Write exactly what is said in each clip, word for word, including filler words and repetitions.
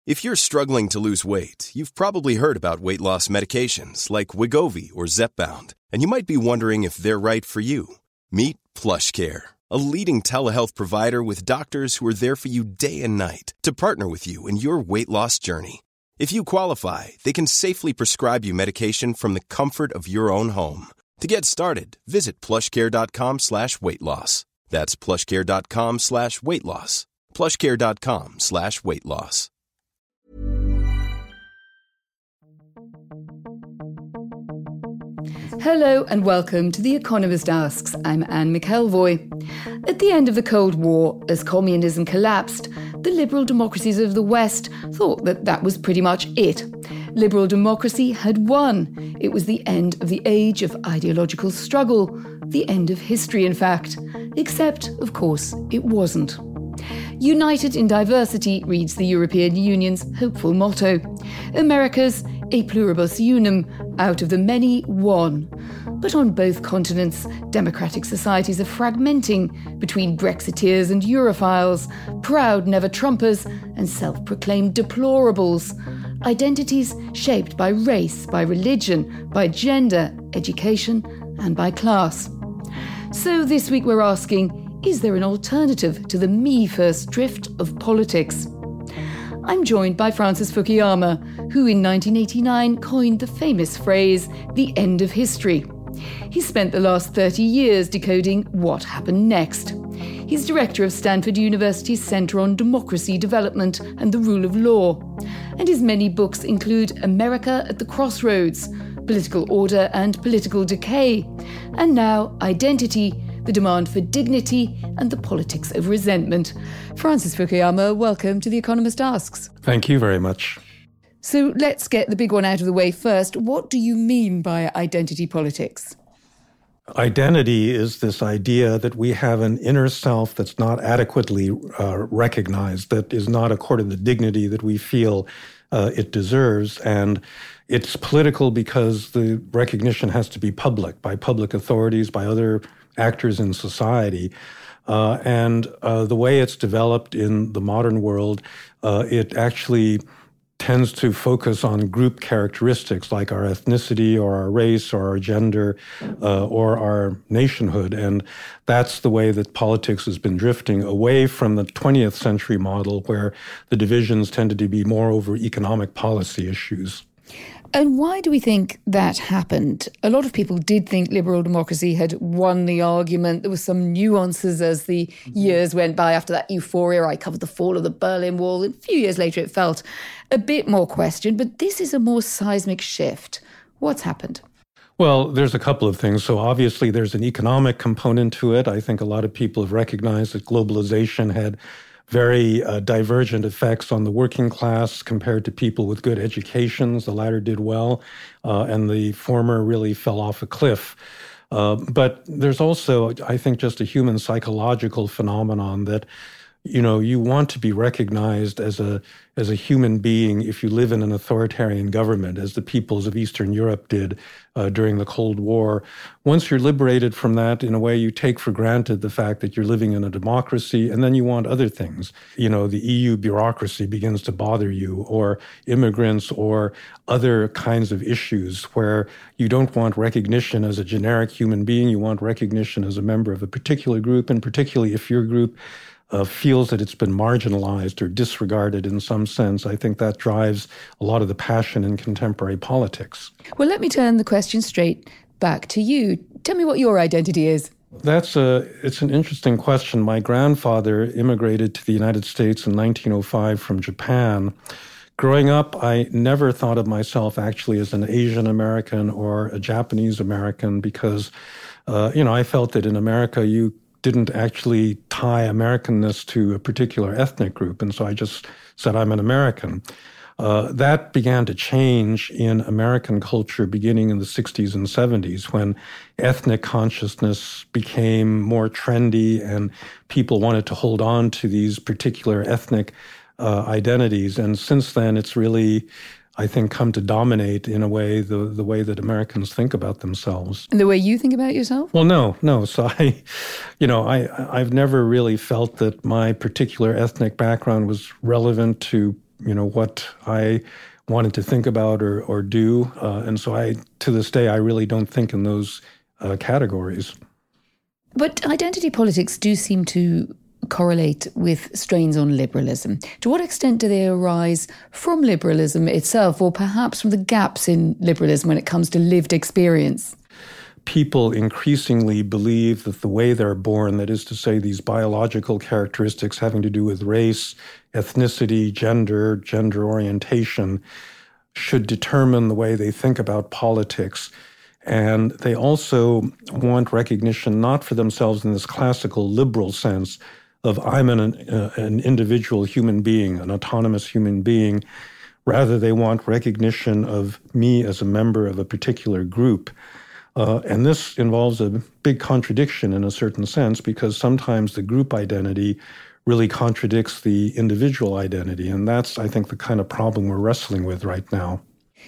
If you're struggling to lose weight, you've probably heard about weight loss medications like Wegovy or Zepbound, and you might be wondering if they're right for you. Meet PlushCare, a leading telehealth provider with doctors who are there for you day and night to partner with you in your weight loss journey. If you qualify, they can safely prescribe you medication from the comfort of your own home. To get started, visit plushcare.com slash weight loss. That's plushcare.com slash weight loss. plushcare.com slash weight loss. Hello and welcome to The Economist Asks. I'm Anne McElvoy. At the end of the Cold War, as communism collapsed, the liberal democracies of the West thought that that was pretty much it. Liberal democracy had won. It was the end of the age of ideological struggle, the end of history, in fact. Except, of course, it wasn't. United in diversity reads the European Union's hopeful motto. America's a pluribus unum, out of the many, one. But on both continents, democratic societies are fragmenting between Brexiteers and Europhiles, proud never-Trumpers and self-proclaimed deplorables. Identities shaped by race, by religion, by gender, education and by class. So this week we're asking, is there an alternative to the me-first drift of politics? I'm joined by Francis Fukuyama, who in nineteen eighty-nine coined the famous phrase, the end of history. He spent the last thirty years decoding what happened next. He's director of Stanford University's Center on Democracy Development and the Rule of Law. And his many books include America at the Crossroads, Political Order and Political Decay, and now Identity, the demand for dignity and the politics of resentment. Francis Fukuyama, welcome to The Economist Asks. Thank you very much. So let's get the big one out of the way first. What do you mean by identity politics? Identity is this idea that we have an inner self that's not adequately uh, recognized, that is not accorded the dignity that we feel uh, it deserves. And it's political because the recognition has to be public, by public authorities, by other actors in society. Uh, and uh, the way it's developed in the modern world, uh, it actually tends to focus on group characteristics like our ethnicity or our race or our gender uh, or our nationhood. And that's the way that politics has been drifting away from the twentieth century model where the divisions tended to be more over economic policy issues. And why do we think that happened? A lot of people did think liberal democracy had won the argument. There were some nuances as the years went by after that euphoria. I covered the fall of the Berlin Wall. And a few years later, it felt a bit more questioned. But this is a more seismic shift. What's happened? Well, there's a couple of things. So obviously, there's an economic component to it. I think a lot of people have recognized that globalization had very uh, divergent effects on the working class compared to people with good educations. The latter did well, uh, and the former really fell off a cliff. Uh, but there's also, I think, just a human psychological phenomenon that, you know, you want to be recognized as a as a human being if you live in an authoritarian government, as the peoples of Eastern Europe did uh, during the Cold War. Once you're liberated from that, in a way, you take for granted the fact that you're living in a democracy, and then you want other things. You know, the E U bureaucracy begins to bother you, or immigrants, or other kinds of issues where you don't want recognition as a generic human being. You want recognition as a member of a particular group, and particularly if your group Uh, feels that it's been marginalized or disregarded in some sense. I think that drives a lot of the passion in contemporary politics. Well, let me turn the question straight back to you. Tell me what your identity is. That's a, it's an interesting question. My grandfather immigrated to the United States in nineteen oh five from Japan. Growing up, I never thought of myself actually as an Asian American or a Japanese American because, uh, you know, I felt that in America you didn't actually tie Americanness to a particular ethnic group. And so I just said, I'm an American. Uh, that began to change in American culture beginning in the sixties and seventies when ethnic consciousness became more trendy and people wanted to hold on to these particular ethnic uh, identities. And since then, it's really, I think, come to dominate in a way the, the way that Americans think about themselves. And the way you think about yourself? Well, no, no. So I, you know, I, I've never really felt that my particular ethnic background was relevant to you know, what I wanted to think about or, or do. Uh, and so I, to this day, I really don't think in those uh, categories. But identity politics do seem to correlate with strains on liberalism. To what extent do they arise from liberalism itself, or perhaps from the gaps in liberalism when it comes to lived experience? People increasingly believe that the way they're born, that is to say, these biological characteristics having to do with race, ethnicity, gender, gender orientation, should determine the way they think about politics. And they also want recognition not for themselves in this classical liberal sense of I'm an, uh, an individual human being, an autonomous human being. Rather, they want recognition of me as a member of a particular group. Uh, and this involves a big contradiction in a certain sense, because sometimes the group identity really contradicts the individual identity. And that's, I think, the kind of problem we're wrestling with right now.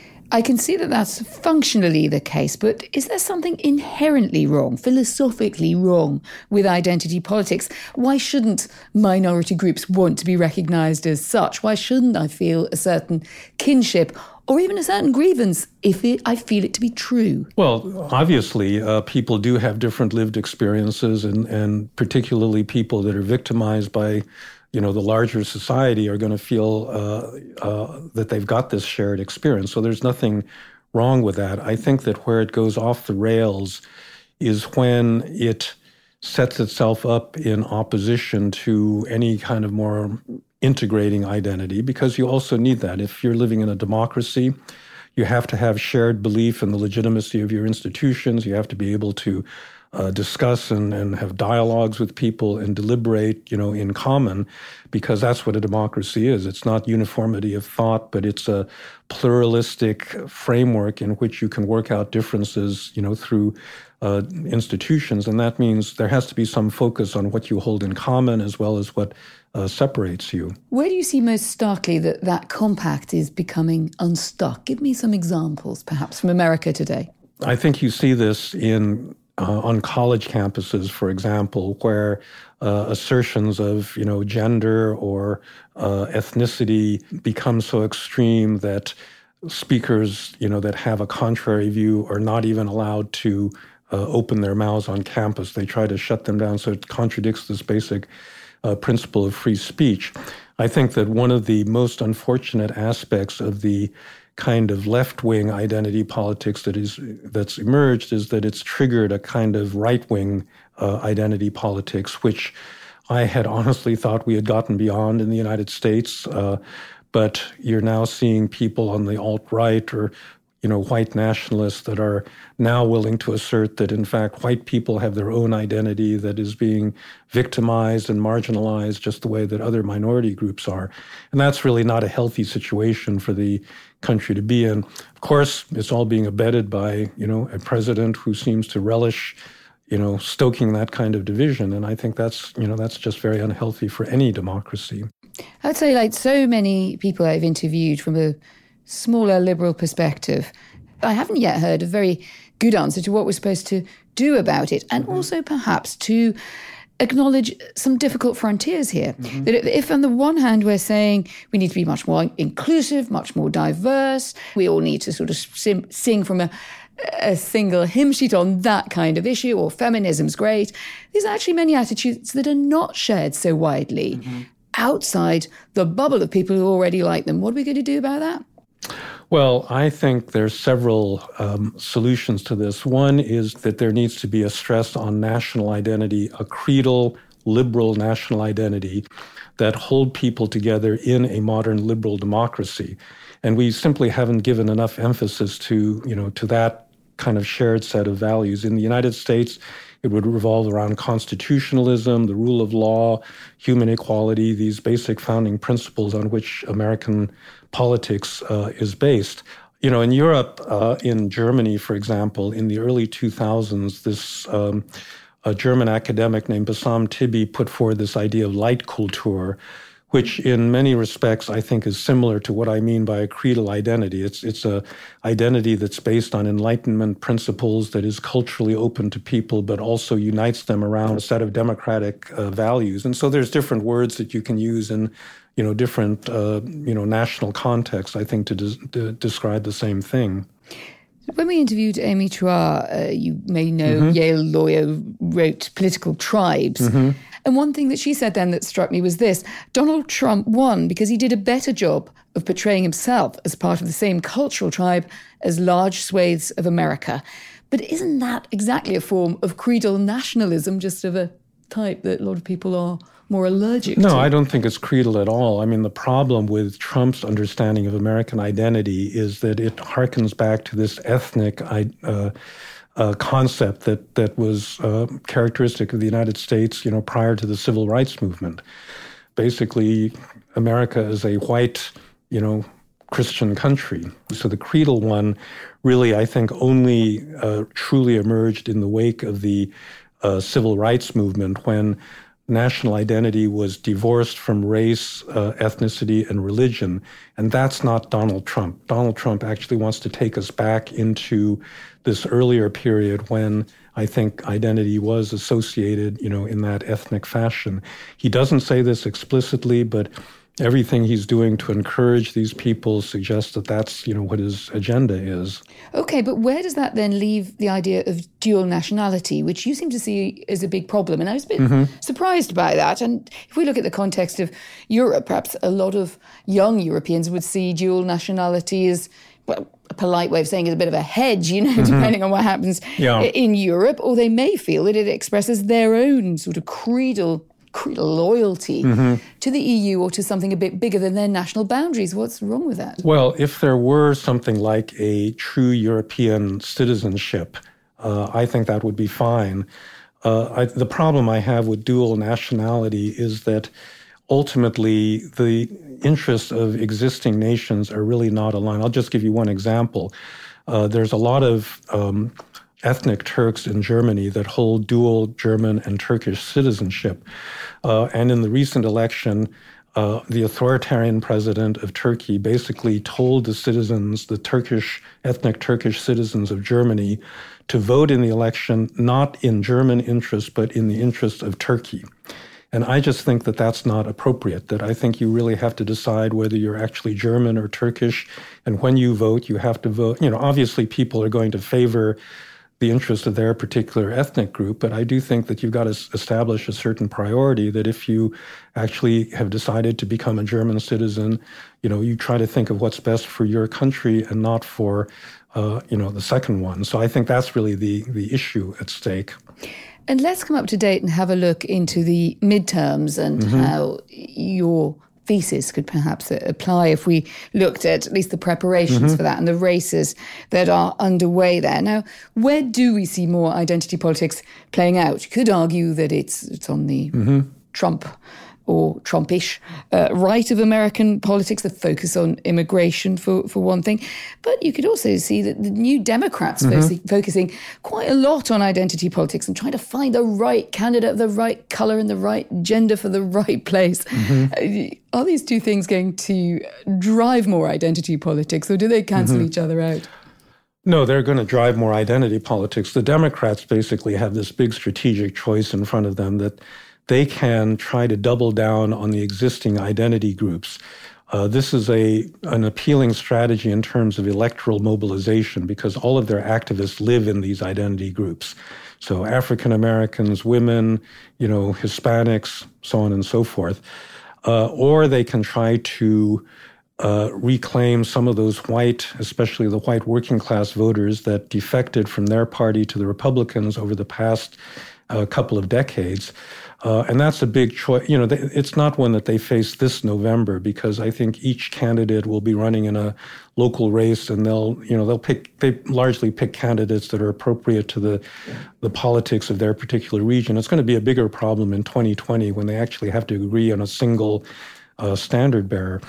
I can see that that's functionally the case, but is there something inherently wrong, philosophically wrong with identity politics? Why shouldn't minority groups want to be recognised as such? Why shouldn't I feel a certain kinship or even a certain grievance if it, I feel it to be true? Well, obviously, uh, people do have different lived experiences, and, and particularly people that are victimized by you know, the larger society are going to feel uh, uh, that they've got this shared experience. So there's nothing wrong with that. I think that where it goes off the rails is when it sets itself up in opposition to any kind of more integrating identity, because you also need that. If you're living in a democracy, you have to have shared belief in the legitimacy of your institutions. You have to be able to Uh, discuss and, and have dialogues with people and deliberate, you know, in common, because that's what a democracy is. It's not uniformity of thought, but it's a pluralistic framework in which you can work out differences, you know, through uh, institutions. And that means there has to be some focus on what you hold in common as well as what uh, separates you. Where do you see most starkly that that compact is becoming unstuck? Give me some examples, perhaps, from America today. I think you see this in Uh, on college campuses, for example, where uh, assertions of, you know, gender or uh, ethnicity become so extreme that speakers, you know, that have a contrary view are not even allowed to uh, open their mouths on campus. They try to shut them down, so it contradicts this basic uh, principle of free speech. I think that one of the most unfortunate aspects of the kind of left-wing identity politics that is that's emerged is that it's triggered a kind of right-wing uh, identity politics, which I had honestly thought we had gotten beyond in the United States. Uh, but you're now seeing people on the alt-right or, you know, white nationalists that are now willing to assert that, in fact, white people have their own identity that is being victimized and marginalized just the way that other minority groups are. And that's really not a healthy situation for the country to be in. Of course, it's all being abetted by, you know, a president who seems to relish, you know, stoking that kind of division. And I think that's, you know, that's just very unhealthy for any democracy. I'd say, like so many people I've interviewed from a smaller liberal perspective, I haven't yet heard a very good answer to what we're supposed to do about it, and mm-hmm. also perhaps to acknowledge some difficult frontiers here. Mm-hmm. That if on the one hand we're saying we need to be much more inclusive, much more diverse, we all need to sort of sim- sing from a, a single hymn sheet on that kind of issue, or feminism's great, there's actually many attitudes that are not shared so widely mm-hmm. outside the bubble of people who already like them. What are we going to do about that? Well, I think there's several um, solutions to this. One is that there needs to be a stress on national identity, a creedal, liberal national identity that hold people together in a modern liberal democracy. And we simply haven't given enough emphasis to, you know, to that kind of shared set of values. In the United States, it would revolve around constitutionalism, the rule of law, human equality, these basic founding principles on which American politics uh, is based. You know, in Europe, uh, in Germany, for example, in the early two thousands, this um, a German academic named Bassam Tibi put forward this idea of Leitkultur, which in many respects I think is similar to what I mean by a creedal identity. It's it's a identity that's based on Enlightenment principles, that is culturally open to people, but also unites them around a set of democratic uh, values. And so there's different words that you can use in, you know, different uh, you know national contexts, I think, to, des- to describe the same thing. When we interviewed Amy Chua, uh, you may know, mm-hmm. Yale lawyer, wrote Political Tribes. Mm-hmm. And one thing that she said then that struck me was this: Donald Trump won because he did a better job of portraying himself as part of the same cultural tribe as large swathes of America. But isn't that exactly a form of creedal nationalism, just of a type that a lot of people are more allergic no, to? No, I don't think it's creedal at all. I mean, the problem with Trump's understanding of American identity is that it harkens back to this ethnic uh, uh, concept that that was uh, characteristic of the United States, you know, prior to the Civil Rights Movement. Basically, America is a white, you know, Christian country. So the creedal one really, I think, only uh, truly emerged in the wake of the uh, Civil Rights Movement, when national identity was divorced from race, uh, ethnicity, and religion. And that's not Donald Trump. Donald Trump actually wants to take us back into this earlier period when I think identity was associated, you know, in that ethnic fashion. He doesn't say this explicitly, but everything he's doing to encourage these people suggests that that's, you know, what his agenda is. Okay, but where does that then leave the idea of dual nationality, which you seem to see as a big problem? And I was a bit mm-hmm. surprised by that. And if we look at the context of Europe, perhaps a lot of young Europeans would see dual nationality as, well, a polite way of saying it, a bit of a hedge, you know, mm-hmm. depending on what happens yeah. in Europe. Or they may feel that it expresses their own sort of creedal loyalty mm-hmm. to the E U or to something a bit bigger than their national boundaries. What's wrong with that? Well, if there were something like a true European citizenship, uh, I think that would be fine. Uh, I, the problem I have with dual nationality is that ultimately the interests of existing nations are really not aligned. I'll just give you one example. Uh, there's a lot of um, ethnic Turks in Germany that hold dual German and Turkish citizenship. Uh, and in the recent election, uh, the authoritarian president of Turkey basically told the citizens, the Turkish, ethnic Turkish citizens of Germany, to vote in the election not in German interest, but in the interest of Turkey. And I just think that that's not appropriate, that I think you really have to decide whether you're actually German or Turkish. And when you vote, you have to vote. You know, obviously people are going to favor the interest of their particular ethnic group, but I do think that you've got to establish a certain priority, that if you actually have decided to become a German citizen, you know, you try to think of what's best for your country and not for, uh, you know, the second one. So I think that's really the, the issue at stake. And let's come up to date and have a look into the midterms and mm-hmm. how your thesis could perhaps apply if we looked at at least the preparations mm-hmm. for that and the races that are underway there. Now, where do we see more identity politics playing out? You could argue that it's it's on the mm-hmm. Trump or Trumpish uh, right of American politics, the focus on immigration for, for one thing. But you could also see that the New Democrats mm-hmm. focusing, focusing quite a lot on identity politics and trying to find the right candidate of the right colour and the right gender for the right place. Mm-hmm. Are these two things going to drive more identity politics, or do they cancel mm-hmm. each other out? No, they're going to drive more identity politics. The Democrats basically have this big strategic choice in front of them that they can try to double down on the existing identity groups. Uh, this is a an appealing strategy in terms of electoral mobilization because all of their activists live in these identity groups. So African Americans, women, you know, Hispanics, so on and so forth. Uh, or they can try to uh, reclaim some of those white, especially the white working class voters that defected from their party to the Republicans over the past uh, couple of decades. Uh, and that's a big choice. You know, they, it's not one that they face this November because I think each candidate will be running in a local race, and they'll, you know, they'll pick. They largely pick candidates that are appropriate to the the politics of their particular region. It's going to be a bigger problem in twenty twenty when they actually have to agree on a single uh, standard bearer.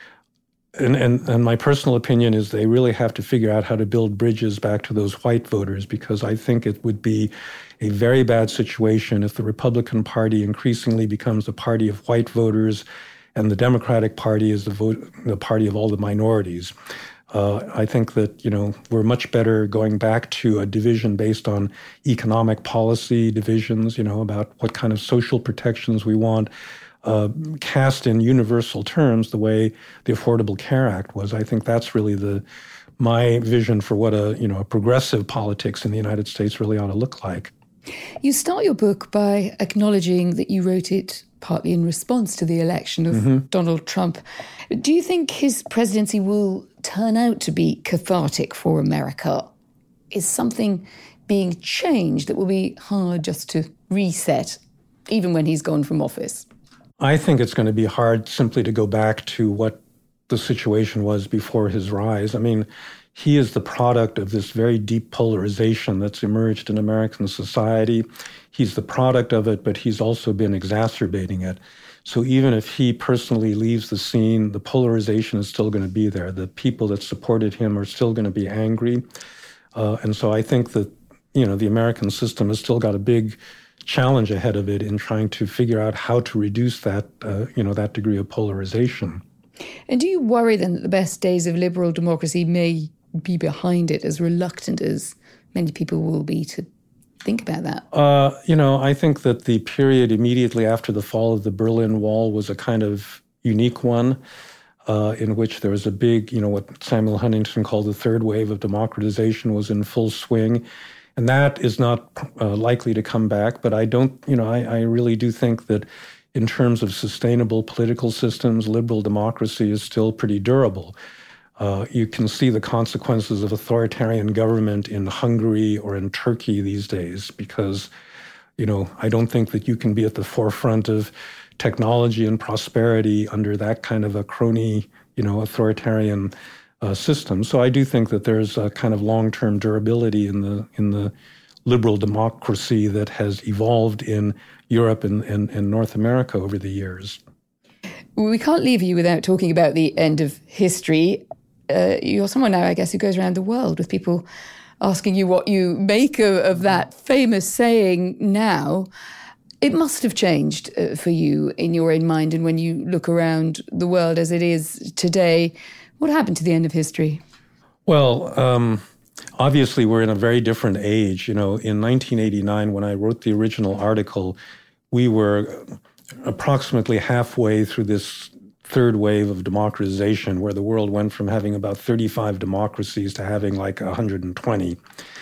And, and and my personal opinion is they really have to figure out how to build bridges back to those white voters, because I think it would be a very bad situation if the Republican Party increasingly becomes a party of white voters and the Democratic Party is the vote, the party of all the minorities. Uh, I think that, you know, we're much better going back to a division based on economic policy divisions, you know, about what kind of social protections we want, uh, cast in universal terms the way the Affordable Care Act was. I think that's really the my vision for what a, you know, a progressive politics in the United States really ought to look like. You start your book by acknowledging that you wrote it partly in response to the election of mm-hmm. Donald Trump. Do you think his presidency will turn out to be cathartic for America? Is something being changed that will be hard just to reset, even when he's gone from office? I think it's going to be hard simply to go back to what the situation was before his rise. I mean, he is the product of this very deep polarization that's emerged in American society. He's the product of it, but he's also been exacerbating it. So even if he personally leaves the scene, the polarization is still going to be there. The people that supported him are still going to be angry. Uh, and so I think that, you know, the American system has still got a big challenge ahead of it in trying to figure out how to reduce that, uh, you know, that degree of polarization. And do you worry then that the best days of liberal democracy may be behind it, as reluctant as many people will be to think about that? Uh, you know, I think that the period immediately after the fall of the Berlin Wall was a kind of unique one uh, in which there was a big, you know, what Samuel Huntington called the third wave of democratization was in full swing. And that is not uh, likely to come back. But I don't, you know, I, I really do think that in terms of sustainable political systems, liberal democracy is still pretty durable. Uh, you can see the consequences of authoritarian government in Hungary or in Turkey these days because, you know, I don't think that you can be at the forefront of technology and prosperity under that kind of a crony, you know, authoritarian uh, system. So I do think that there's a kind of long-term durability in the in the liberal democracy that has evolved in Europe and, and, and North America over the years. We can't leave you without talking about the end of history. Uh, you're someone now, I guess, who goes around the world with people asking you what you make of, of that famous saying now. It must have changed uh, for you in your own mind and when you look around the world as it is today. What happened to the end of history? Well, um, obviously we're in a very different age. You know, in nineteen eighty-nine, when I wrote the original article, we were approximately halfway through this third wave of democratization where the world went from having about thirty-five democracies to having like one hundred twenty.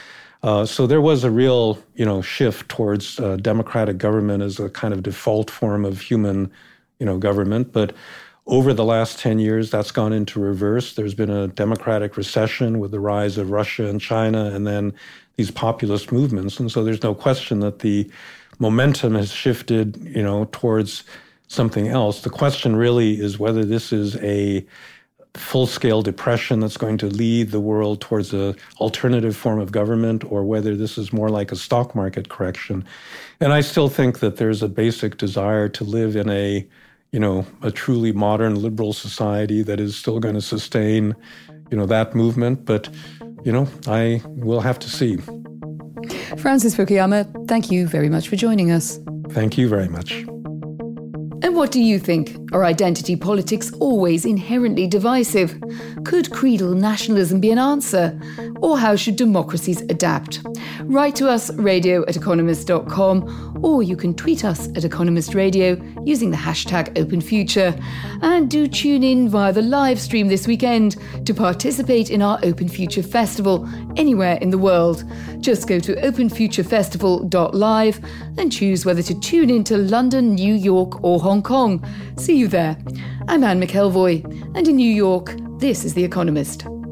Uh, so there was a real, you know, shift towards uh, democratic government as a kind of default form of human, you know, government. But over the last ten years, that's gone into reverse. There's been a democratic recession with the rise of Russia and China and then these populist movements. And so there's no question that the momentum has shifted, you know, towards something else. The question really is whether this is a full-scale depression that's going to lead the world towards an alternative form of government or whether this is more like a stock market correction. And I still think that there's a basic desire to live in a, you know, a truly modern liberal society that is still going to sustain, you know, that movement. But, you know, I will have to see. Francis Fukuyama, thank you very much for joining us. Thank you very much. And what do you think? Are identity politics always inherently divisive? Could creedal nationalism be an answer? Or how should democracies adapt? Write to us, radio at economist dot com, or you can tweet us at Economist Radio using the hashtag OpenFuture. And do tune in via the live stream this weekend to participate in our Open Future Festival anywhere in the world. Just go to open future festival dot live and choose whether to tune in to London, New York or Hong Kong. See you there. I'm Anne McElvoy, and in New York, this is The Economist.